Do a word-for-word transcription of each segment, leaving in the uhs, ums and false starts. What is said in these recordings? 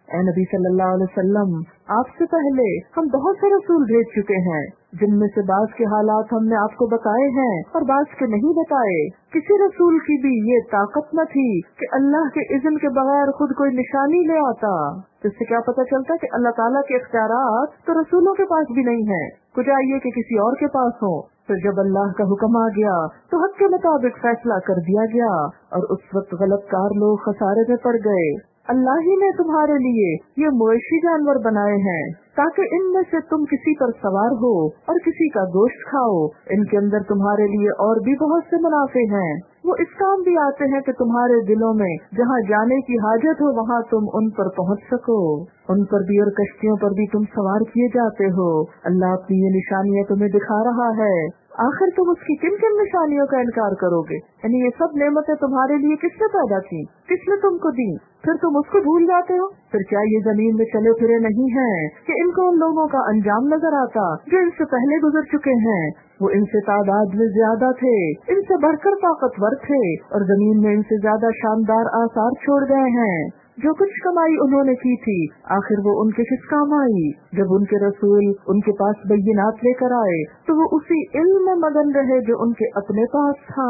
اے نبی صلی اللہ علیہ وسلم، آپ سے پہلے ہم بہت سے رسول بھیج چکے ہیں، جن میں سے بعض کے حالات ہم نے آپ کو بتائے ہیں اور بعض کے نہیں بتائے۔ کسی رسول کی بھی یہ طاقت نہ تھی کہ اللہ کے اذن کے بغیر خود کوئی نشانی لے آتا۔ اس سے کیا پتہ چلتا کہ اللہ تعالیٰ کے اختیارات تو رسولوں کے پاس بھی نہیں ہیں، کچھ چاہیے کہ کسی اور کے پاس ہو۔ پھر جب اللہ کا حکم آ گیا تو حق کے مطابق فیصلہ کر دیا گیا، اور اس وقت غلط کار لوگ خسارے میں پڑ گئے۔ اللہ ہی نے تمہارے لیے یہ مویشی جانور بنائے ہیں تاکہ ان میں سے تم کسی پر سوار ہو اور کسی کا گوشت کھاؤ۔ ان کے اندر تمہارے لیے اور بھی بہت سے منافع ہیں۔ وہ اس کام بھی آتے ہیں کہ تمہارے دلوں میں جہاں جانے کی حاجت ہو وہاں تم ان پر پہنچ سکو۔ ان پر بھی اور کشتیوں پر بھی تم سوار کیے جاتے ہو۔ اللہ اپنی یہ نشانیاں تمہیں دکھا رہا ہے، آخر تم اس کی کن کن نشانیوں کا انکار کرو گے؟ یعنی یہ سب نعمتیں تمہارے لیے کس نے پیدا کی، کس نے تم کو دی، پھر تم اس کو بھول جاتے ہو؟ پھر کیا یہ زمین میں چلے پھرے نہیں ہیں کہ ان کو ان لوگوں کا انجام نظر آتا جو ان سے پہلے گزر چکے ہیں؟ وہ ان سے تعداد میں زیادہ تھے، ان سے بڑھ کر طاقتور تھے، اور زمین میں ان سے زیادہ شاندار آثار چھوڑ گئے ہیں۔ جو کچھ کمائی انہوں نے کی تھی آخر وہ ان کے کس کام آئی؟ جب ان کے رسول ان کے پاس بینات لے کر آئے تو وہ اسی علم میں مگن رہے جو ان کے اپنے پاس تھا۔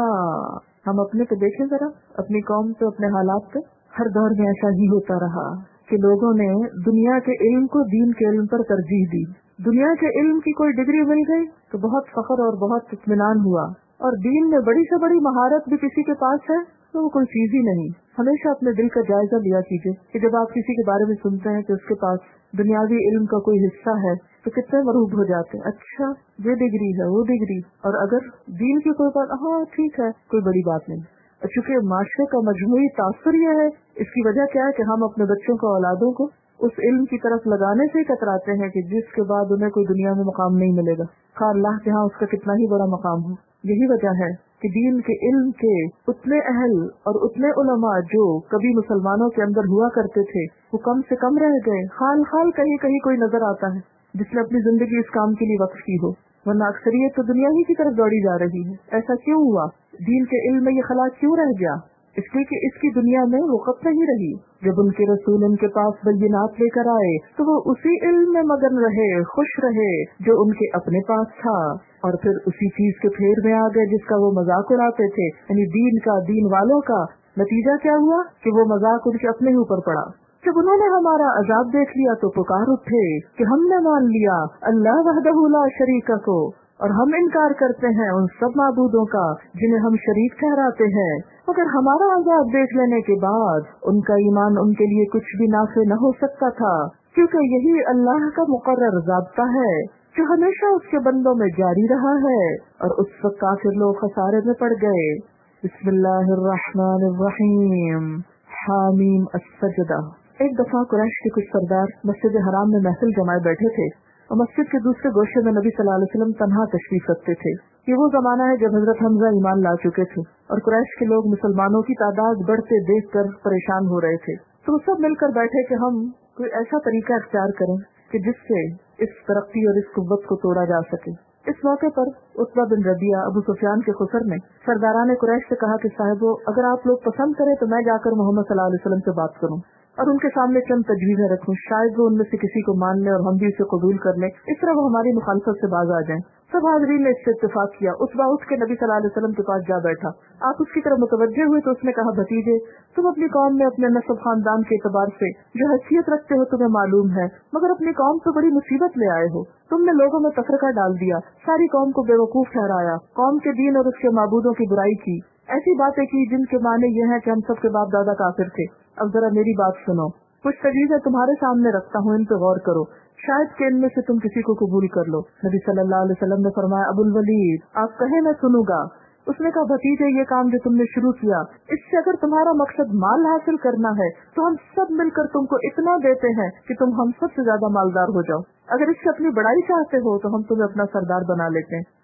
ہم اپنے پہ دیکھیں ذرا، اپنی قوم پہ، اپنے حالات پہ، ہر دور میں ایسا ہی ہوتا رہا کہ لوگوں نے دنیا کے علم کو دین کے علم پر ترجیح دی۔ دنیا کے علم کی کوئی ڈگری مل گئی تو بہت فخر اور بہت اطمینان ہوا، اور دین میں بڑی سے بڑی مہارت بھی کسی کے پاس ہے تو وہ کوئی چیز ہی نہیں۔ ہمیشہ اپنے دل کا جائزہ لیا کیجیے کہ جب آپ کسی کے بارے میں سنتے ہیں کہ اس کے پاس دنیاوی علم کا کوئی حصہ ہے تو کتنے مرعوب ہو جاتے ہیں، اچھا یہ ڈگری ہے، وہ ڈگری، اور اگر دین کی کوئی بات، ہاں ٹھیک ہے کوئی بڑی بات نہیں۔ چونکہ معاشرے کا مجموعی تاثر یہ ہے، اس کی وجہ کیا ہے کہ ہم اپنے بچوں کو، اولادوں کو اس علم کی طرف لگانے سے ہی کتراتے ہیں کہ جس کے بعد انہیں کوئی دنیا میں مقام نہیں ملے گا، خواہ اللہ کے ہاں اس کا کتنا ہی بڑا مقام ہو۔ یہی وجہ ہے کہ دین کے علم کے اتنے اہل اور اتنے علماء جو کبھی مسلمانوں کے اندر ہوا کرتے تھے وہ کم سے کم رہ گئے۔ خال خال کہیں کہیں کوئی نظر آتا ہے جس نے اپنی زندگی اس کام کے لیے وقف کی ہو، ورنہ اکثریت تو دنیا ہی کی طرف دوڑی جا رہی ہے۔ ایسا کیوں ہوا؟ دین کے علم میں یہ خلا کیوں رہ گیا؟ اس لیے کہ اس کی دنیا میں وقت نہیں رہی۔ جب ان کے رسول ان کے پاس بینات لے کر آئے تو وہ اسی علم میں مگن رہے، خوش رہے جو ان کے اپنے پاس تھا، اور پھر اسی چیز کے پھیر میں آ گئے جس کا وہ مذاق اڑاتے تھے، یعنی دین کا، دین والوں کا۔ نتیجہ کیا ہوا کہ وہ مذاق ان کے اپنے اوپر پڑا۔ جب انہوں نے ہمارا عذاب دیکھ لیا تو پکار اٹھے کہ ہم نے مان لیا اللہ وحدہ لا شریک کو، اور ہم انکار کرتے ہیں ان سب معبودوں کا جنہیں ہم شریک ٹھہراتے ہیں۔ مگر ہمارا عذاب دیکھ لینے کے بعد ان کا ایمان ان کے لیے کچھ بھی نافع نہ ہو سکتا تھا، کیونکہ یہی اللہ کا مقرر ضابطہ ہے جو ہمیشہ اس کے بندوں میں جاری رہا ہے، اور اس وقت کافر لوگ خسارے میں پڑ گئے۔ بسم اللہ الرحمن الرحیم، حامیم السجدہ۔ ایک دفعہ قریش کے کچھ سردار مسجد حرام میں محفل جمائے بیٹھے تھے، اور مسجد کے دوسرے گوشے میں نبی صلی اللہ علیہ وسلم تنہا تشریف رکھتے تھے۔ یہ وہ زمانہ ہے جب حضرت حمزہ ایمان لا چکے تھے، اور قریش کے لوگ مسلمانوں کی تعداد بڑھتے دیکھ کر پریشان ہو رہے تھے۔ تو وہ سب مل کر بیٹھے کہ ہم کوئی ایسا طریقہ اختیار کریں کہ جس سے اس ترقی اور اس قوت کو توڑا جا سکے۔ اس موقع پر عتبہ بن ربیعہ ابو سفیان کے خسر نے سرداران قریش سے کہا کہ صاحبو، اگر آپ لوگ پسند کریں تو میں جا کر محمد صلی اللہ علیہ وسلم سے بات کروں اور ان کے سامنے چند تجویزیں رکھوں، شاید وہ ان میں سے کسی کو مان لے اور ہم بھی اسے قبول کر لیں، اس طرح وہ ہماری مخالفت سے باز آ جائیں۔ سب حاضرین نے اس سے اتفاق کیا۔ عتبہ اٹھ کے نبی صلی اللہ علیہ وسلم کے پاس جا بیٹھا۔ آپ اس کی طرف متوجہ ہوئے تو اس نے کہا، بھتیجے، تم اپنی قوم میں اپنے نسب خاندان کے اعتبار سے جو حیثیت رکھتے ہو تمہیں معلوم ہے، مگر اپنی قوم تو بڑی مصیبت لے آئے ہو۔ تم نے لوگوں میں تفرقہ ڈال دیا، ساری قوم کو بے وقوف ٹھہرایا، قوم کے دین اور اس کے معبودوں کی برائی کی، ایسی باتیں کی جن کے معنی یہ ہیں کہ ہم سب کے باپ دادا کافر تھے۔ اب ذرا میری بات سنو، کچھ تجویزیں تمہارے سامنے رکھتا ہوں، ان پہ غور کرو، شاید کہ ان میں سے تم کسی کو قبول کر لو۔ نبی صلی اللہ علیہ وسلم نے فرمایا، ابو الولید، آپ کہیں میں سنوں گا۔ اس نے کہا، بھتیجے، یہ کام جو تم نے شروع کیا، اس سے اگر تمہارا مقصد مال حاصل کرنا ہے تو ہم سب مل کر تم کو اتنا دیتے ہیں کہ تم ہم سب سے زیادہ مالدار ہو جاؤ۔ اگر اس سے اپنی بڑائی چاہتے ہو تو ہم تمہیں اپنا سردار بنا لیتے ہیں۔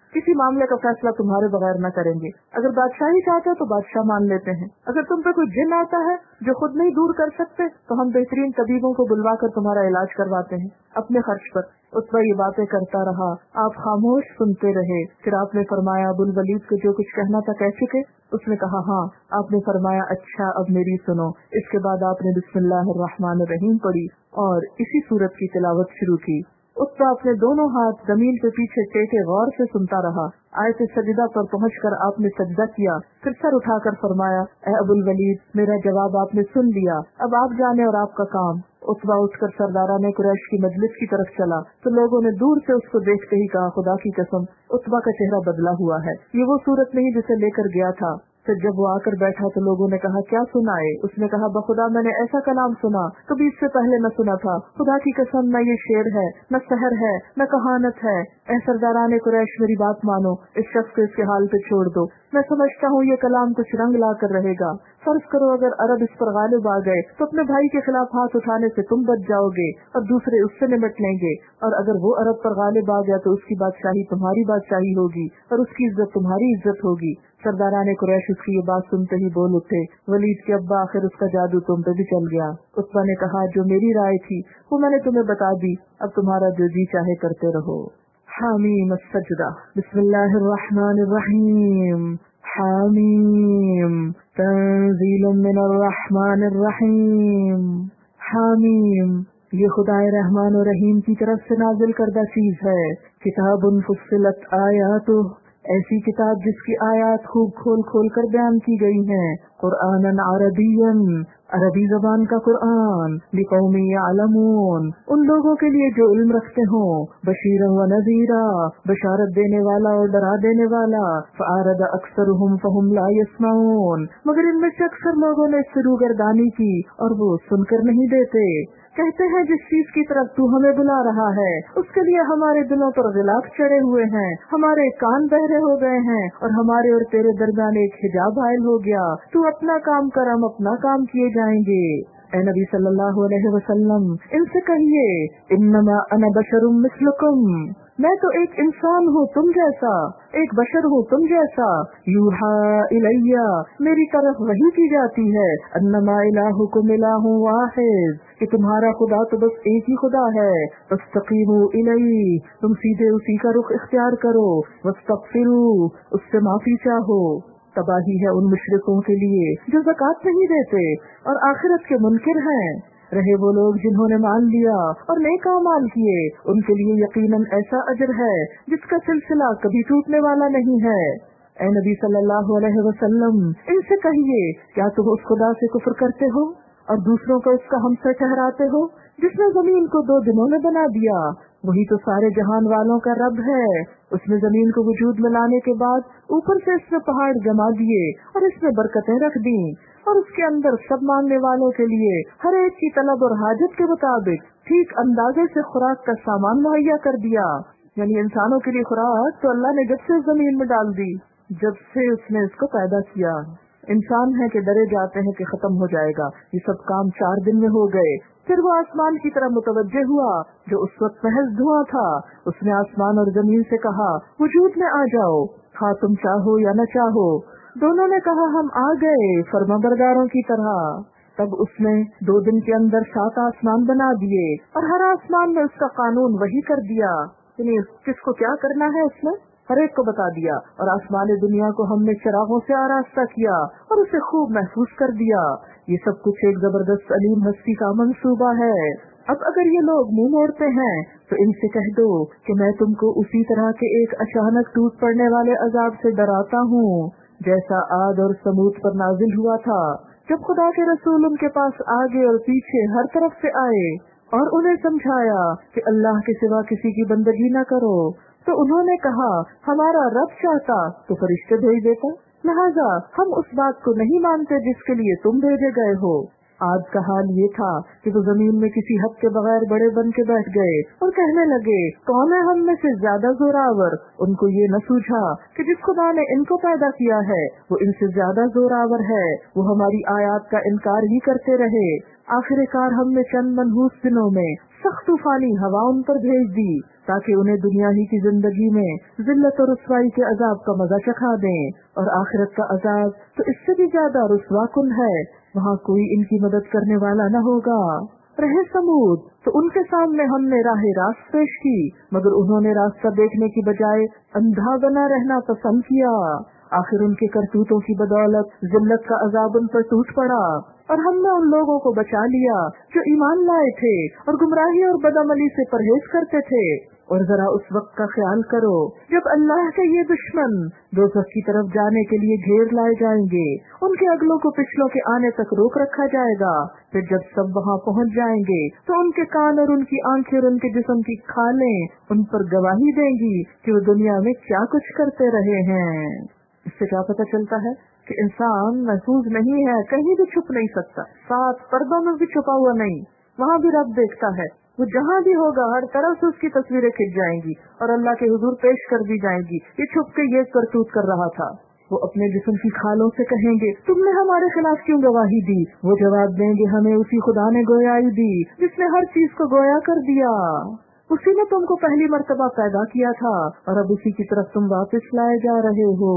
किसी मामले का फैसला तुम्हारे बगैर न करेंगे। अगर बादशाह ही चाहते तो बादशाह मान लेते हैं। अगर तुम पे कोई जिन आता है जो खुद नहीं दूर कर सकते तो हम बेहतरीन तबीबों को बुलवा कर तुम्हारा इलाज करवाते हैं अपने खर्च पर। उत्बा ये बातें करता रहा, आप खामोश सुनते रहे। फिर आपने फरमाया, अबुल वलीद को जो कुछ कहना था कह चुके? उसने कहा हाँ। आपने फरमाया, अच्छा अब मेरी सुनो। इसके बाद आपने बिस्मिल्लाहिर्रहमानिर्रहीम पढ़ी और इसी सूरत की तिलावत शुरू की। उत्बा अपने दोनों हाथ जमीन के पीछे टेके गौर से सुनता रहा। आयत सजदा पर पहुंचकर आपने सजदा किया, फिर सर उठाकर फरमाया, ए अबुल वलीद, मेरा जवाब आपने सुन लिया, अब आप जाने और आपका काम। उत्बा उठकर सरदाराने कुरैश की मजलिस की तरफ चला तो लोगों ने दूर से उसको देखते ही कहा, खुदा की कसम उत्बा का चेहरा बदला हुआ है, ये वो सूरत नहीं जिसे लेकर गया था। फिर जब वो आकर बैठा तो लोगों ने कहा, क्या सुनाए? उसने कहा, बखुदा मैंने ऐसा कलाम सुना कभी इससे पहले न सुना था। खुदा की कसम न ये शेर है, न सहर है, न कहानत है। ऐ सरदाराने कुरैश, मेरी बात मानो, इस शख्स को इसके हाल पे छोड़ दो। मैं समझता हूँ ये कलाम कुछ रंग ला कर रहेगा। फर्ज करो अगर अरब इस पर गालिब आ गए तो अपने भाई के खिलाफ हाथ उठाने से तुम बच जाओगे और दूसरे उससे निपट लेंगे, और अगर वो अरब पर गालिब आ गया तो उसकी बादशाही तुम्हारी बादशाही होगी और उसकी इज्जत तुम्हारी इज्जत होगी। सरदाराने कुरैश उसकी ये बात सुनते ही बोल उठे, वलीद के अब्बा, आखिर उसका जादू तुम पे भी चल गया। उत्बा ने कहा, जो मेरी राय थी वो मैंने तुम्हें बता दी, अब तुम्हारा जो जी चाहे करते रहो। हामीम सजदा। बिस्मिल्लाहिर्रहमानिर्रहीम। हामीम तंजीलुम मिनर रहमानिर रहीम। हामीम ये खुदाए रहमान और रहीम की तरफ से नाजिल करदा चीज है। किताबुन फुस्सिलत आयातुह, ऐसी किताब जिसकी आयात खूब खोल खोल कर बयान की गई हैं। कुरआनन अरबियन, अरबी जबान का कुरआन। लिकौमी यालमून, उन लोगों के लिए जो इल्म रखते हों। बशीरन व नज़ीरा, बशारत देने वाला और डरा देने वाला। फ़अरद अक्सरुहुम फ़हुम ला यस्माऊन, मगर इनमें से अक्सर लोगों ने इससे रूगर्दानी की और वो सुनकर नहीं देते। कहते हैं जिस चीज की तरफ तू हमें बुला रहा है उसके लिए हमारे दिलों पर गिलाफ चढ़े हुए हैं, हमारे कान बहरे हो गए हैं और हमारे और तेरे दरमियान एक हिजाब हायल हो गया। तू अपना काम कर, हम अपना काम किए जाएंगे। ए नबी सल्लल्लाहु अलैहि वसल्लम, इनसे कहिए, इन्नमा अना बशरुम मिस्लुकुम, मैं तो एक इंसान हूँ तुम जैसा, एक बशर हूँ तुम जैसा। यूहा इलैया, मेरी तरफ वही की जाती है। अन्नमा इलाहुकुम इलाहुं वाहिद, कि तुम्हारा खुदा तो बस एक ही खुदा है। वस्तकीमू इलैहि, तुम सीधे उसी का रुख इख्तियार करो। वस्तगफिरू, उससे माफी चाहो। तबाही है उन मुशरिकों के लिए जो ज़कात नहीं देते और आखिरत के मुनकिर हैं। रहे वो लोग जिन्होंने मान लिया और नेक अमाल किए, उनके लिए यकीनन ऐसा अजर है जिसका सिलसिला कभी टूटने वाला नहीं है। ए नबी सल्लल्लाहु अलैहि वसल्लम, इनसे कहिए, क्या तुम उस खुदा से कुफ्र करते हो और दूसरों को उसका हमसे ठहराते हो जिसने जमीन को दो दिनों में बना दिया? वही तो सारे जहान वालों का रब है। उसने जमीन को वजूद में लाने के बाद ऊपर से इसमें पहाड़ जमा दिए और इसमें बरकतें रख दी और उसके अंदर सब मांगने वालों के लिए हर एक की तलब और हाजत के मुताबिक ठीक अंदाजे से खुराक का सामान मुहैया कर दिया। यानी इंसानों के लिए खुराक तो अल्लाह ने जब से जमीन में डाल दी, जब से उसने इसको पैदा किया। इंसान है कि डरे जाते हैं कि खत्म हो जाएगा। ये सब काम चार दिन में हो गए। फिर वो आसमान की तरफ मुतवज्जे हुआ जो उस वक्त महज धुआं था। उसने आसमान और जमीन से कहा, वजूद में आ जाओ, खा तुम चाहो या न चाहो। दोनों ने कहा, हम आ गए, फरमाबरदारों की तरह। तब उसने दो दिन के अंदर सात आसमान बना दिए और हर आसमान में उसका कानून वही कर दिया। यानी किसको क्या करना है उसने हर एक को बता दिया। और आसमान दुनिया को हमने चिरागों से आरास्ता किया और उसे खूब महफूज कर दिया। ये सब कुछ एक जबरदस्त अलीम हस्ती का मंसूबा है। अब अगर ये लोग मुंह मोड़ते हैं तो इनसे कह दो कि मैं तुमको उसी तरह के एक अचानक टूट पड़ने वाले अजाब से डराता हूँ जैसा आद और समूद पर नाजिल हुआ था, जब खुदा के रसूल उनके पास आगे और पीछे हर तरफ से आए और उन्हें समझाया कि अल्लाह के सिवा किसी की बंदगी न करो, तो उन्होंने कहा, हमारा रब चाहता तो फरिश्ते भेज देता, लिहाजा हम उस बात को नहीं मानते जिसके लिए तुम भेजे गए हो। आज का हाल ये था कि वो जमीन में किसी हद के बगैर बड़े बन के बैठ गए और कहने लगे, कौन है हम में से ज्यादा जोरावर। उनको ये न सूझा कि जिस खुदा ने इनको पैदा किया है वो इनसे ज्यादा जोरावर है। वो हमारी आयात का इनकार ही करते रहे। आखिरकार हमने चंद मनहूस दिनों में سخت طوفانی ہوا ان پر بھیج دی تاکہ انہیں دنیا ہی کی زندگی میں ذلت اور رسوائی کے عذاب کا مزہ چکھا دیں، اور آخرت کا عذاب تو اس سے بھی زیادہ رسوا کن ہے، وہاں کوئی ان کی مدد کرنے والا نہ ہوگا۔ رہے سمود تو ان کے سامنے ہم نے راہ راست پیش کی، مگر انہوں نے راستہ دیکھنے کی بجائے اندھا بنا رہنا پسند کیا۔ آخر ان کے کرتوتوں کی بدولت ذلت کا عذاب ان پر ٹوٹ پڑا، اور ہم نے ان لوگوں کو بچا لیا جو ایمان لائے تھے اور گمراہی اور بدعملی سے پرہیز کرتے تھے۔ اور ذرا اس وقت کا خیال کرو جب اللہ کے یہ دشمن دوزخ کی طرف جانے کے لیے گھیر لائے جائیں گے، ان کے اگلوں کو پچھلوں کے آنے تک روک رکھا جائے گا، پھر جب سب وہاں پہنچ جائیں گے تو ان کے کان اور ان کی آنکھیں اور ان کے جسم کی کھالیں ان پر گواہی دیں گی کہ وہ دنیا میں کیا کچھ کرتے رہے ہیں۔ اس سے کیا پتہ چلتا ہے کہ انسان محفوظ نہیں ہے، کہیں بھی چھپ نہیں سکتا، ساتھ پردوں میں بھی چھپا ہوا نہیں، وہاں بھی رب دیکھتا ہے، وہ جہاں بھی ہوگا ہر طرف سے اس کی تصویریں کھنچ جائیں گی اور اللہ کے حضور پیش کر دی جائیں گی، یہ چھپ کے یہ کرتوت کر رہا تھا۔ وہ اپنے جسم کی کھالوں سے کہیں گے تم نے ہمارے خلاف کیوں گواہی دی؟ وہ جواب دیں گے ہمیں اسی خدا نے گویائی دی جس نے ہر چیز کو گویا کر دیا، اسی نے تم کو پہلی مرتبہ پیدا کیا تھا اور اب اسی کی طرف تم واپس لائے جا رہے ہو۔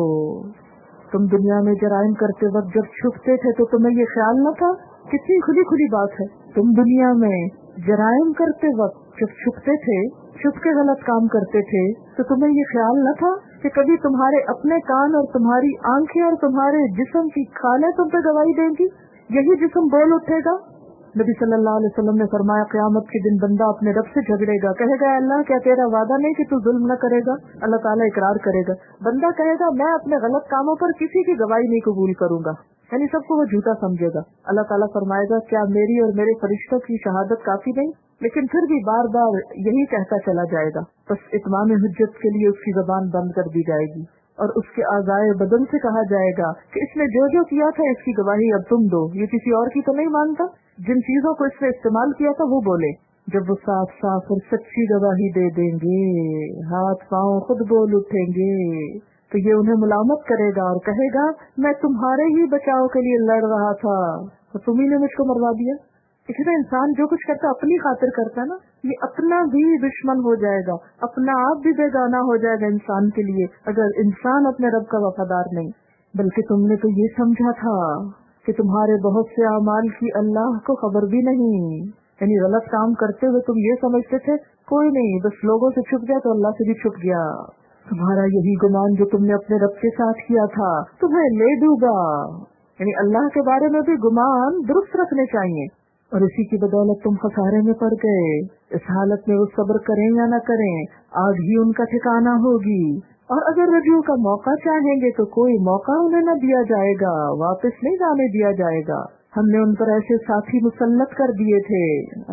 تم دنیا میں جرائم کرتے وقت جب چھپتے تھے تو تمہیں یہ خیال نہ تھا؟ کتنی کھلی کھلی بات ہے، تم دنیا میں جرائم کرتے وقت جب چھپتے تھے، چھپ کے غلط کام کرتے تھے، تو تمہیں یہ خیال نہ تھا کہ کبھی تمہارے اپنے کان اور تمہاری آنکھیں اور تمہارے جسم کی کھالیں تم پہ گواہی دیں گی؟ یہی جسم بول اٹھے گا۔ نبی صلی اللہ علیہ وسلم نے فرمایا قیامت کے دن بندہ اپنے رب سے جھگڑے گا، کہے گا اللہ کیا تیرا وعدہ نہیں کہ تو ظلم نہ کرے گا؟ اللہ تعالیٰ اقرار کرے گا، بندہ کہے گا میں اپنے غلط کاموں پر کسی کی گواہی نہیں قبول کروں گا، یعنی سب کو وہ جھوٹا سمجھے گا۔ اللہ تعالیٰ فرمائے گا کیا میری اور میرے فرشتوں کی شہادت کافی نہیں؟ لیکن پھر بھی بار بار یہی کہتا چلا جائے گا، بس اتمام حجت کے لیے اس کی زبان بند کر دی جائے گی اور اس کے اعضائے بدن سے کہا جائے گا کہ اس نے جو جو کیا تھا اس کی گواہی اب تم دو، یہ کسی اور کی تو نہیں مانتا، جن چیزوں کو اس نے استعمال کیا تھا وہ بولے۔ جب وہ صاف صاف اور سچی گواہی دے دیں گے، ہاتھ پاؤں خود بول اٹھیں گے، تو یہ انہیں ملامت کرے گا اور کہے گا میں تمہارے ہی بچاؤ کے لیے لڑ رہا تھا تو تم ہی نے مجھ کو مروا دیا۔ اس لیے انسان جو کچھ کرتا اپنی خاطر کرتا ہے نا، یہ اپنا بھی دشمن ہو جائے گا، اپنا آپ بھی بیگانہ ہو جائے گا انسان کے لیے اگر انسان اپنے رب کا وفادار نہیں۔ بلکہ تم نے تو یہ سمجھا تھا کہ تمہارے بہت سے اعمال کی اللہ کو خبر بھی نہیں، یعنی غلط کام کرتے ہوئے تم یہ سمجھتے تھے کوئی نہیں، بس لوگوں سے چھپ گیا تو اللہ سے بھی چھپ گیا۔ تمہارا یہی گمان جو تم نے اپنے رب کے ساتھ کیا تھا تمہیں لے ڈوبا، یعنی اللہ کے بارے میں بھی گمان درست رکھنے چاہیے، اور اسی کی بدولت تم خسارے میں پڑ گئے۔ اس حالت میں وہ صبر کریں یا نہ کریں آج ہی ان کا ٹھکانہ ہوگی، اور اگر رجوع کا موقع چاہیں گے تو کوئی موقع انہیں نہ دیا جائے گا، واپس نہیں جانے دیا جائے گا۔ ہم نے ان پر ایسے ساتھی مسلط کر دیے تھے،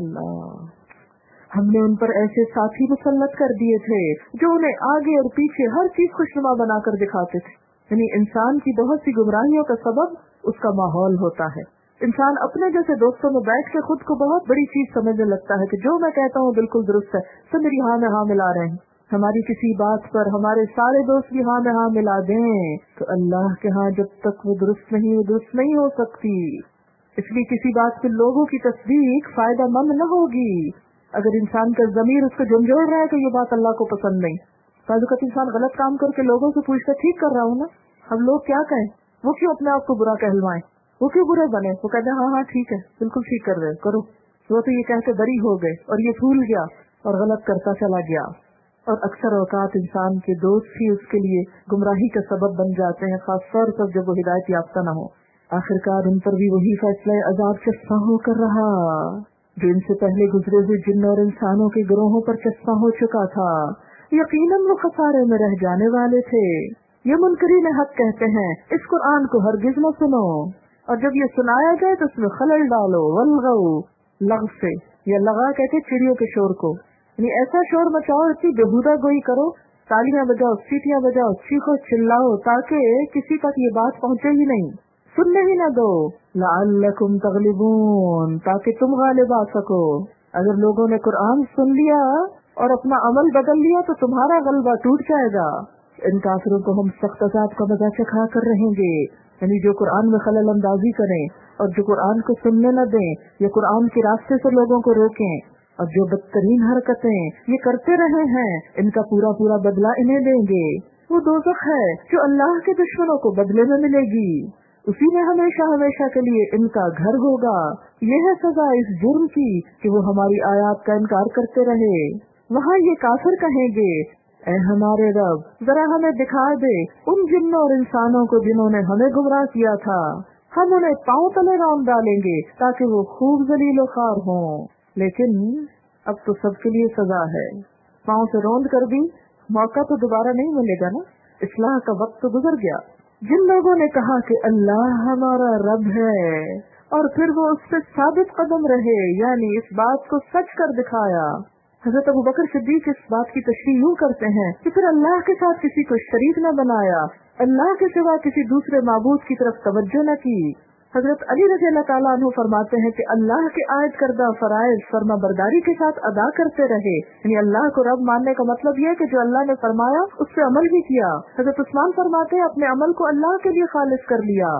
اللہ ہم نے ان پر ایسے ساتھی مسلط کر دیے تھے جو انہیں آگے اور پیچھے ہر چیز خوشنما بنا کر دکھاتے تھے، یعنی انسان کی بہت سی گمراہیوں کا سبب اس کا ماحول ہوتا ہے۔ انسان اپنے جیسے دوستوں میں بیٹھ کے خود کو بہت بڑی چیز سمجھنے لگتا ہے کہ جو میں کہتا ہوں بالکل درست ہے، سب میری ہاں میں ہاں ملا رہے ہیں، ہماری کسی بات پر ہمارے سارے دوست بھی ہاں میں ہاں ملا دیں تو اللہ کے ہاں جب تک وہ درست نہیں وہ درست نہیں ہو سکتی۔ اس لیے کسی بات پہ لوگوں کی تصدیق فائدہ مند نہ ہوگی اگر انسان کا ضمیر اس کو جھنجھوڑ رہا ہے کہ یہ بات اللہ کو پسند نہیں۔ بعض اوقات انسان غلط کام کر کے لوگوں سے پوچھتا ٹھیک کر رہا ہوں نا، ہم لوگ کیا کہیں، وہ کیوں اپنے آپ کو برا کہلوائیں، وہ کیوں برے بنے، وہ کہتے ہیں ہاں ہاں ٹھیک ہے بالکل ٹھیک کر رہے کرو، وہ تو یہ کہہ کے بری ہو گئے اور یہ بھول گیا اور غلط کرتا چلا گیا۔ اور اکثر اوقات انسان کے دوست ہی اس کے لیے گمراہی کا سبب بن جاتے ہیں، خاص طور پر جب وہ ہدایت یافتہ نہ ہو۔ آخرکار ان پر بھی وہی فیصلہ عذاب چسپاں ہو کر رہا جو ان سے پہلے گزرے ہوئے جن اور انسانوں کے گروہوں پر چسپاں ہو چکا تھا۔ یقیناً وہ خسارے میں رہ جانے والے تھے۔ یہ منکرین حق کہتے ہیں اس قرآن کو ہرگز نہ سنو، اور جب یہ سنایا جائے تو اس میں خلل ڈالو، والغو لغو سے، یا لغا کہتے چڑیوں کے شور کو، یعنی ایسا شور مچاؤ، اتنی بےہودہ گوئی کرو، تالیاں بجاؤ، سیٹیاں بجاؤ، چیخو چلاؤ تاکہ کسی تک یہ بات پہنچے ہی نہیں، سننے ہی نہ دو، لعلکم تغلبون تاکہ تم غالب آ سکو۔ اگر لوگوں نے قرآن سن لیا اور اپنا عمل بدل لیا تو تمہارا غلبہ ٹوٹ جائے گا۔ ان کافروں کو ہم سخت عذاب کا مزہ چکھا کر رہیں گے، یعنی جو قرآن میں خلل اندازی کریں اور جو قرآن کو سننے نہ دیں یا قرآن کے راستے سے لوگوں کو روکیں और जो बदतरीन हरकतें ये करते रहे हैं, इनका पूरा पूरा बदला इन्हें देंगे। वो दोज़ख है जो अल्लाह के दुश्मनों को बदले में मिलेगी, उसी में हमेशा हमेशा के लिए इनका घर होगा। यह है सजा इस जुर्म की कि वो हमारी आयात का इनकार करते रहे। वहाँ ये काफिर कहेंगे, ऐ हमारे रब, जरा हमें दिखा दे उन जिन्नों और इंसानों को जिन्होंने हमें गुमराह किया था। हम उन्हें पांव तले रौंद डालेंगे ताकि वो खूब जलीलो ख्वार हों। लेकिन अब तो सबके लिए सजा है। पांव से रौंद कर दी, मौका तो दोबारा नहीं मिलेगा ना, इस्लाह का वक्त तो गुजर गया। जिन लोगों ने कहा कि अल्लाह हमारा रब है और फिर वो उस पे साबित कदम रहे, यानी इस बात को सच कर दिखाया। हज़रत अबू बकर सिद्दीक इस बात की तशरीह यूं करते हैं कि फिर अल्लाह के साथ किसी को शरीक न बनाया, अल्लाह के सिवा किसी दूसरे माबूद की तरफ तवज्जो न की। हज़रत अली रज़ी अल्लाह तआला अन्हु फरमाते हैं कि अल्लाह के आयत करदा फराइज फर्मा बरदारी के साथ अदा करते रहे, यानी अल्लाह को रब मानने का मतलब यह है कि जो अल्लाह ने फरमाया उस पर अमल भी किया। हज़रत उस्मान फरमाते हैं अपने अमल को अल्लाह के लिए खालिस कर लिया।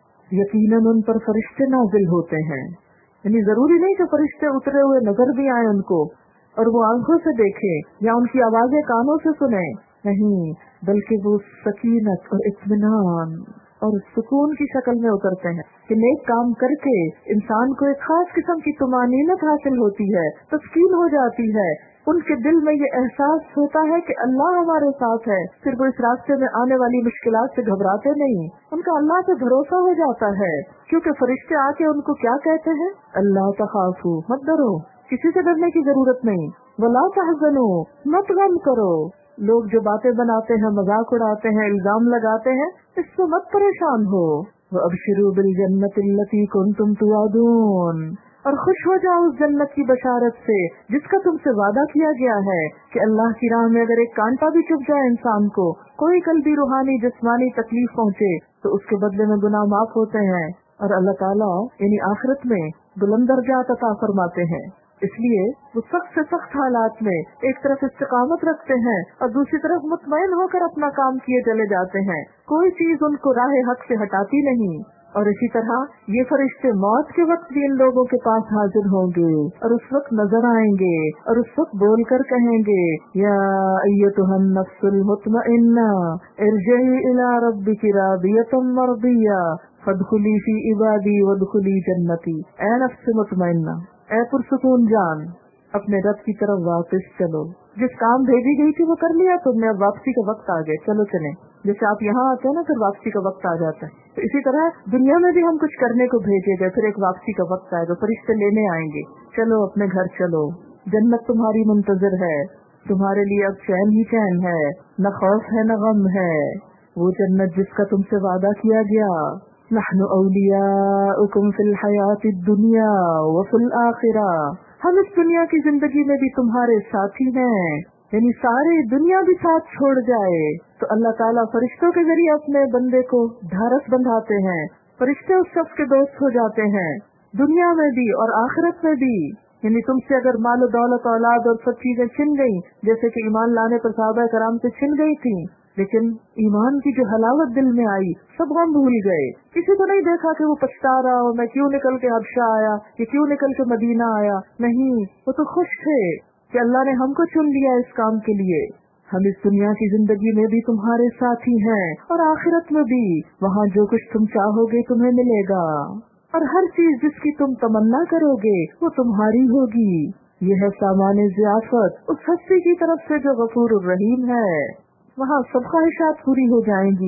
यकीनन उन पर फरिश्ते नाजिल होते हैं, यानी जरूरी नहीं कि फरिश्ते उतरे हुए नजर भी आए उनको और वो आंखों से देखे या उनकी आवाजें कानों से सुने, नहीं, बल्कि वो सकीनत और इत्मीनान और सुकून की शक्ल में उतरते हैं कि नेक काम करके इंसान को एक खास किस्म की तुमानीनत हासिल होती है, तस्कीन हो जाती है। उनके दिल में ये एहसास होता है कि अल्लाह हमारे साथ है, फिर वो इस रास्ते में आने वाली मुश्किलात से घबराते नहीं, उनका अल्लाह पे भरोसा हो जाता है। क्योंकि फरिश्ते आके उनको क्या कहते हैं, अल्लाह तखाफू, मत डरो, किसी से डरने की जरूरत नहीं, वला तहज़नू, मत गम करो। लोग जो बातें बनाते हैं, मजाक उड़ाते हैं, इल्जाम लगाते हैं, इससे मत परेशान हो। वअबशिरू बिल जन्नति लती कुंतुम तुअदून, और खुश हो जाओ उस जन्नत की बशारत से जिसका तुमसे वादा किया गया है कि अल्लाह की राह में अगर एक कांटा भी चुभ जाए इंसान को, कोई कल्बी रूहानी जिस्मानी तकलीफ पहुँचे तो उसके बदले में गुनाह माफ होते हैं और अल्लाह ताला यानी आखिरत में बुलंद दर्जात अता फरमाते हैं। इसलिए वो सख्त से सख्त हालात में एक तरफ इस्तिकामत रखते हैं और दूसरी तरफ मुतमईन होकर अपना काम किए चले जाते हैं, कोई चीज उनको राह हक से हटाती नहीं। और इसी तरह ये फरिश्ते मौत के वक्त भी इन लोगों के पास हाजिर होंगे और उस वक्त नजर आएंगे और उस वक्त बोल कर कहेंगे, या अय्युहन नफ्सुल मुतमइन्ना इरजिई इला रब्बिकी रादियतम मर्दिया फदखुली फी इबादी वदखुली जन्नती। ऐ नफ्स मुतमइन्ना, ऐ पुरसुकून जान, अपने रब की तरफ वापस चलो। जिस काम भेजी गई थी वो कर लिया तुमने, अब वापसी का वक्त आ गया, चलो चले। जैसे आप यहाँ आते हैं ना, फिर वापसी का वक्त आ जाता है, तो इसी तरह दुनिया में भी हम कुछ करने को भेजे गए, फिर एक वापसी का वक्त आएगा, फरिश्ते लेने आएंगे, चलो अपने घर चलो, जन्नत तुम्हारी मुंतजर है, तुम्हारे लिए अब चैन ही चैन है, न खौफ है न गम है, वो जन्नत जिसका तुमसे वादा किया गया। नहनु औलियाउकुम फिल हयातिद दुनिया व फिल आखिरा, हम इस दुनिया की जिंदगी में भी तुम्हारे साथी हैं, यानी सारी दुनिया भी साथ छोड़ जाए तो अल्लाह ताला फरिश्तों के जरिए अपने बंदे को ढारस बंधाते हैं, फरिश्ते उस शख्स के दोस्त हो जाते हैं दुनिया में भी और आखिरत में भी। यानी तुमसे अगर माल दौलत औलाद और सब चीजें छिन गई, जैसे कि ईमान लाने पर सहाबा कराम से छिन गई थी, लेकिन ईमान की जो हलावत दिल में आई सब हम भूल गए। किसी को नहीं देखा कि वो पछता रहा हो, मैं क्यों निकल के हबशा आया, ये क्यों निकल के मदीना आया, नहीं, वो तो खुश थे कि अल्लाह ने हमको चुन लिया इस काम के लिए। हम इस दुनिया की जिंदगी में भी तुम्हारे साथी हैं और आखिरत में भी, वहाँ जो कुछ तुम चाहोगे तुम्हें मिलेगा और हर चीज जिसकी तुम तमन्ना करोगे वो तुम्हारी होगी। यह है सामान्य ज़ियाफत उस हस्ती की तरफ से जो गफूर रहीम है, वहाँ सब ख्वाहिशात पूरी हो जाएंगी।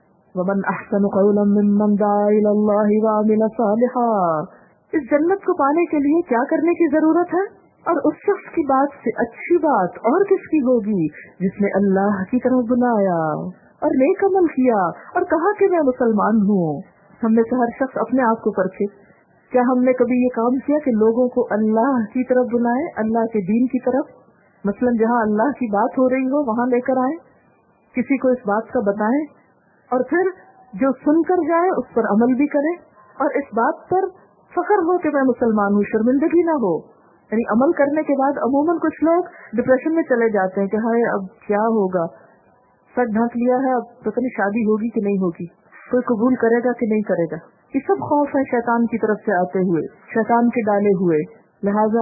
वमन अहसनु क़ौलन मिम्मन दआ इलल्लाहि व अमिल सालिहा, इस जन्नत को पाने के लिए क्या करने की जरूरत है, और उस शख्स की बात से अच्छी बात और किसकी होगी जिसने अल्लाह की तरफ बुलाया और नेक अमल किया और कहा कि मैं मुसलमान हूँ। हमने से हर शख्स अपने आप को परखे, क्या हमने कभी ये काम किया कि लोगों को अल्लाह की तरफ बुलाएं, अल्लाह के दीन की तरफ, मसलन जहाँ अल्लाह की बात हो रही हो वहाँ लेकर आए, किसी को इस बात का बताएं और फिर जो सुनकर जाए उस पर अमल भी करें और इस बात पर फख्र हो कि मैं मुसलमान हूँ, शर्मिंदगी ना हो। यानी अमल करने के बाद अमूमन कुछ लोग डिप्रेशन में चले जाते हैं कि हाय अब क्या होगा, सच ढक लिया है, अब पता नहीं शादी होगी कि नहीं होगी, कोई कबूल करेगा कि नहीं करेगा। ये सब खौफ है शैतान की तरफ से आते हुए, शैतान के डाले हुए। लिहाजा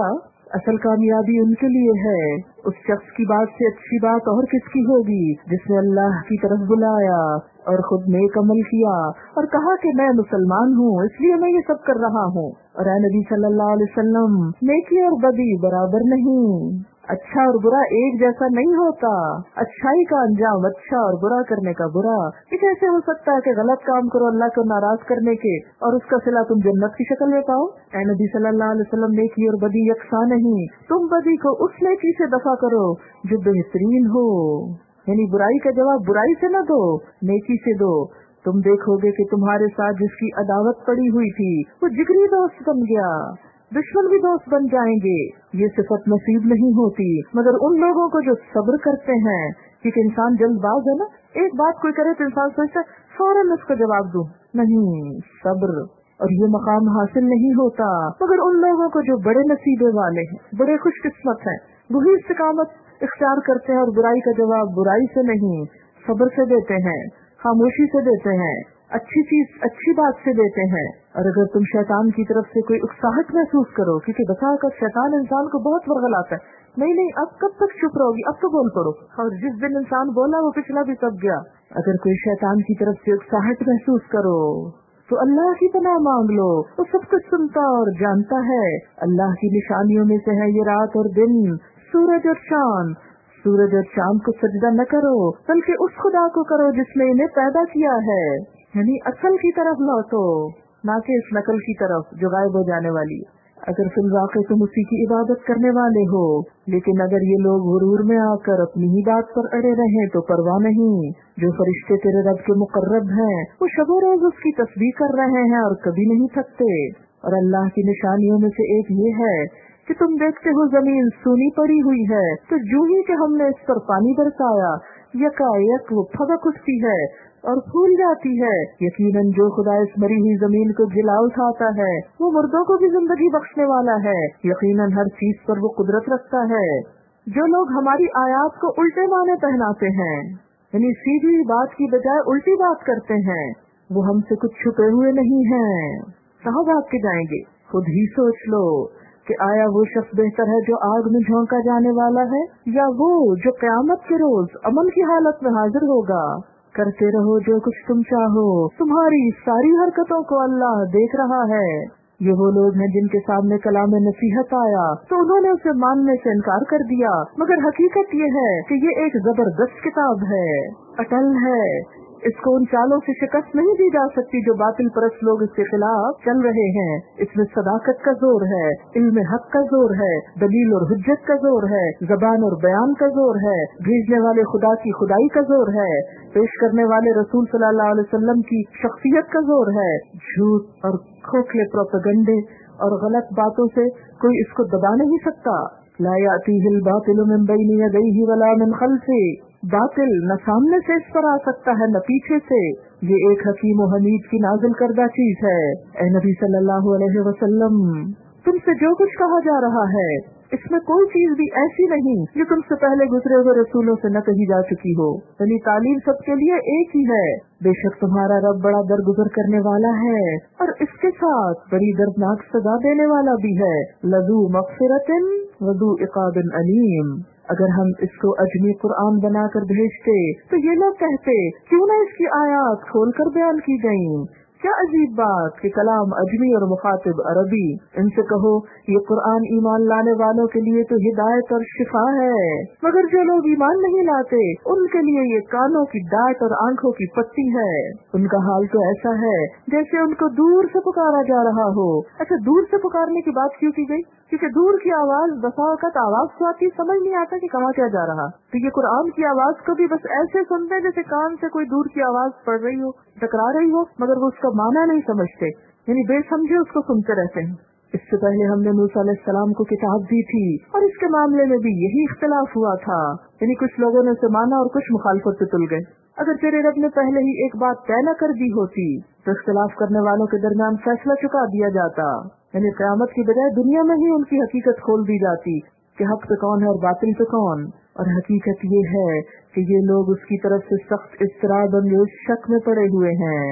اصل کامیابی ان کے لیے ہے. اس شخص کی بات سے اچھی بات اور کس کی ہوگی جس نے اللہ کی طرف بلایا اور خود نیک عمل کیا اور کہا کہ میں مسلمان ہوں اس لیے میں یہ سب کر رہا ہوں. اور اے نبی صلی اللہ علیہ وسلم، نیکی اور بدی برابر نہیں، اچھا اور برا ایک جیسا نہیں ہوتا. اچھائی کا انجام اچھا اور برا کرنے کا برا. یہ کیسے ہو سکتا ہے کہ غلط کام کرو اللہ کو ناراض کرنے کے اور اس کا صلہ تم جنت کی شکل میں پاؤ؟ اے نبی صلی اللہ علیہ وسلم، نیکی اور بدی یکساں نہیں. تم بدی کو اس نیکی سے دفع کرو جو بہترین ہو، یعنی برائی کا جواب برائی سے نہ دو، نیکی سے دو. تم دیکھو گے کہ تمہارے ساتھ جس کی عداوت پڑی ہوئی تھی وہ جگری دوست بن گیا، دشمن بھی دوست بن جائیں گے. یہ صفت نصیب نہیں ہوتی مگر ان لوگوں کو جو صبر کرتے ہیں. کیونکہ انسان جلد باز ہے نا، ایک بات کوئی کرے تو انسان سوچتا ہے فوراً اس کو جواب دوں. نہیں، صبر. اور یہ مقام حاصل نہیں ہوتا مگر ان لوگوں کو جو بڑے نصیبے والے ہیں، بڑے خوش قسمت ہیں، وہی استقامت اختیار کرتے ہیں اور برائی کا جواب برائی سے نہیں، صبر سے دیتے ہیں، خاموشی سے دیتے ہیں، اچھی چیز اچھی بات سے دیتے ہیں. اور اگر تم شیطان کی طرف سے کوئی اکساہٹ محسوس کرو، کیونکہ بتا کر شیطان انسان کو بہت ورغلاتا ہے، نہیں نہیں اب کب تک چپ رہو گی، اب تو بول پڑو. اور جس دن انسان بولا وہ پچھلا بھی سب گیا. اگر کوئی شیطان کی طرف سے اکساہٹ محسوس کرو تو اللہ کی پناہ مانگ لو، وہ سب کچھ سنتا اور جانتا ہے. اللہ کی نشانیوں میں سے ہے یہ رات اور دن، سورج اور چاند. سورج اور چاند کو سجدہ نہ کرو بلکہ اس خدا کو کرو جس نے انہیں پیدا کیا ہے. یعنی اصل کی طرف لوٹو، نہ کہ اس نقل کی طرف جو غائب ہو جانے والی ہے. اگر فی الواقع تم اسی کی عبادت کرنے والے ہو، لیکن اگر یہ لوگ غرور میں آ کر اپنی ہی بات پر اڑے رہیں تو پرواہ نہیں. جو فرشتے تیرے رب کے مقرب ہیں وہ شب و روز اس کی تسبیح کر رہے ہیں اور کبھی نہیں تھکتے. اور اللہ کی نشانیوں میں سے ایک یہ ہے کہ تم دیکھتے ہو زمین سونی پڑی ہوئی ہے تو جو ہی کہ ہم نے اس پر پانی برسایا یکا یک وہ پھبک اٹھتی ہے اور پھول جاتی ہے. یقیناً جو خدا اس مری ہوئی زمین کو جلا اٹھاتا ہے وہ مردوں کو بھی زندگی بخشنے والا ہے. یقیناً ہر چیز پر وہ قدرت رکھتا ہے. جو لوگ ہماری آیات کو الٹے معنی پہناتے ہیں، یعنی سیدھی بات کی بجائے الٹی بات کرتے ہیں، وہ ہم سے کچھ چھپے ہوئے نہیں ہیں. کہاں بھاگ کے جائیں گے؟ خود ہی سوچ لو کہ آیا وہ شخص بہتر ہے جو آگ میں جھونکا جانے والا ہے یا وہ جو قیامت کے روز امن کی حالت میں حاضر ہوگا. کرتے رہو جو کچھ تم چاہو، تمہاری ساری حرکتوں کو اللہ دیکھ رہا ہے. یہ وہ لوگ ہیں جن کے سامنے کلام نصیحت آیا تو انہوں نے اسے ماننے سے انکار کر دیا، مگر حقیقت یہ ہے کہ یہ ایک زبردست کتاب ہے، اٹل ہے. اس کو ان چالوں سے شکست نہیں دی جا سکتی جو باطل پرست لوگ اس کے خلاف چل رہے ہیں. اس میں صداقت کا زور ہے، علم حق کا زور ہے، دلیل اور حجت کا زور ہے، زبان اور بیان کا زور ہے، بھیجنے والے خدا کی خدائی کا زور ہے، پیش کرنے والے رسول صلی اللہ علیہ وسلم کی شخصیت کا زور ہے. جھوٹ اور کھوکھلے پروپیگنڈے اور غلط باتوں سے کوئی اس کو دبا نہیں سکتا. لا یأتیہ الباطل من بین یدیہ ولا من خلفہ، باطل نہ سامنے سے اس پر آ سکتا ہے نہ پیچھے سے. یہ ایک حکیم و حمید کی نازل کردہ چیز ہے. اے نبی صلی اللہ علیہ وسلم، تم سے جو کچھ کہا جا رہا ہے اس میں کوئی چیز بھی ایسی نہیں جو تم سے پہلے گزرے ہوئے رسولوں سے نہ کہی جا چکی ہو. یعنی تعلیم سب کے لیے ایک ہی ہے. بے شک تمہارا رب بڑا درگزر کرنے والا ہے اور اس کے ساتھ بڑی دردناک سزا دینے والا بھی ہے. لذو مغفرۃ وذو عقاب علیم. اگر ہم اس کو اجمی قرآن بنا کر بھیجتے تو یہ لوگ کہتے کیوں نہ اس کی آیات کھول کر بیان کی گئیں. کیا عجیب بات کہ کلام اجمی اور مخاطب عربی. ان سے کہو یہ قرآن ایمان لانے والوں کے لیے تو ہدایت اور شفا ہے، مگر جو لوگ ایمان نہیں لاتے ان کے لیے یہ کانوں کی ڈانٹ اور آنکھوں کی پٹی ہے. ان کا حال تو ایسا ہے جیسے ان کو دور سے پکارا جا رہا ہو. اچھا، دور سے پکارنے کی بات کیوں کی گئی؟ کیونکہ دور کی آواز بسا اوقات آواز کو آتی سمجھ نہیں آتا کہ کہاں کیا جا رہا. تو یہ قرآن کی آواز کو بھی بس ایسے سنتے ہیں جیسے کان سے کوئی دور کی آواز پڑ رہی ہو، ٹکرا رہی ہو، مگر وہ اس کا معنی نہیں سمجھتے، یعنی بے سمجھے اس کو سنتے رہتے ہیں. اس سے پہلے ہم نے موسیٰ علیہ السلام کو کتاب دی تھی اور اس کے معاملے میں بھی یہی اختلاف ہوا تھا. یعنی کچھ لوگوں نے اسے مانا اور کچھ مخالفت سے تل گئے. اگر تیرے رب نے پہلے ہی ایک بات طے نہ کر دی ہوتی تو اختلاف کرنے والوں کے درمیان فیصلہ چکا دیا جاتا. یعنی قیامت کی بجائے دنیا میں ہی ان کی حقیقت کھول دی جاتی کہ حق پہ کون ہے اور باطل پہ کون. اور حقیقت یہ ہے کہ یہ لوگ اس کی طرف سے سخت اضطراب انگیز شک میں پڑے ہوئے ہیں.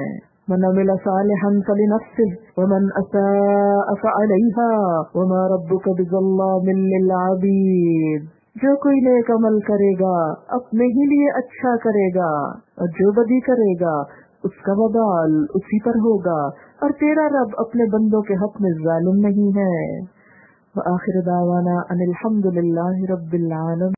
من عمل صالحا فلنفسه ومن اساء فعليها وما ربك بظلام للعبید. جو کوئی نیک عمل کرے گا اپنے ہی لیے اچھا کرے گا، اور جو بدی کرے گا اس کا وبال اسی پر ہوگا، اور تیرا رب اپنے بندوں کے حق میں ظالم نہیں ہے. وآخر دعوانا ان الحمد للہ رب العالمین.